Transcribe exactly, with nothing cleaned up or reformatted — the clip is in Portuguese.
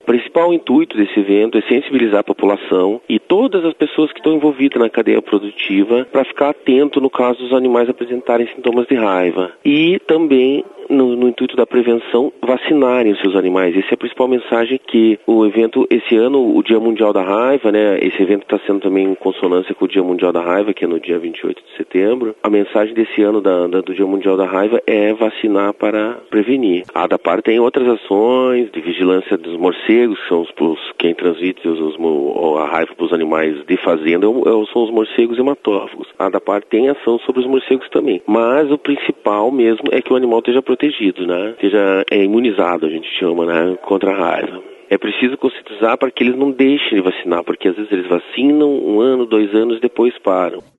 principal intuito desse evento é sensibilizar a população e todas as pessoas que estão envolvidas na cadeia produtiva para ficar atento no caso dos animais apresentarem sintomas de raiva. E também, no, no intuito da prevenção, vacinarem os seus animais. Essa é a principal mensagem que o evento, esse ano, o Dia Mundial da Raiva, né? Esse evento está sendo também em consonância com o Dia Mundial da Raiva, que é no dia vinte e oito de setembro. A mensagem desse ano da, da, do Dia Mundial da Raiva é vacinar para prevenir. A ADAPAR tem outras ações de vigilância dos morcegos, que são os, os quem transmite os, os, a raiva para os animais de fazenda, são os morcegos hematófagos. A ADAPAR tem ação sobre os morcegos também. Mas o principal mesmo é que o animal esteja protegido, né? Esteja é, imunizado, a gente chama, né? Contra a raiva. É preciso conscientizar para que eles não deixem de vacinar, porque às vezes eles vacinam um ano, dois anos, depois param.